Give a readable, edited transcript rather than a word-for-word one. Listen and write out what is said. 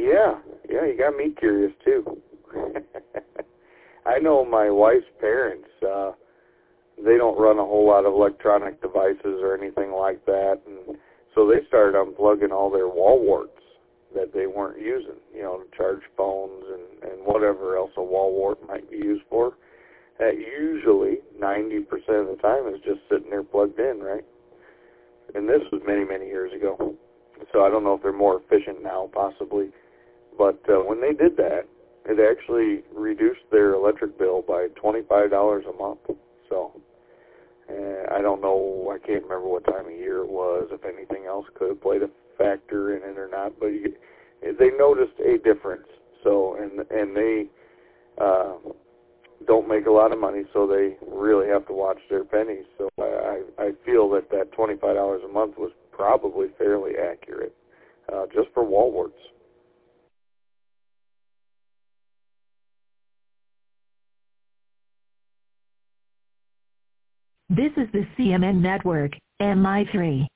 Yeah, you got me curious too. I know my wife's parents, they don't run a whole lot of electronic devices or anything like that, and so they started unplugging all their wall warts that they weren't using, to charge phones and whatever else a wall wart might be used for. That usually 90% of the time is just sitting there plugged in, right? And this was many, many years ago. So I don't know if they're more efficient now, possibly. But when they did that, it actually reduced their electric bill by $25 a month. So I don't know, I can't remember what time of year it was, if anything else could have played a factor in it or not. But they noticed a difference. So, and they don't make a lot of money, so they really have to watch their pennies. So I feel that $25 a month was probably fairly accurate, just for wall warts. This is the CMN Network, MI3.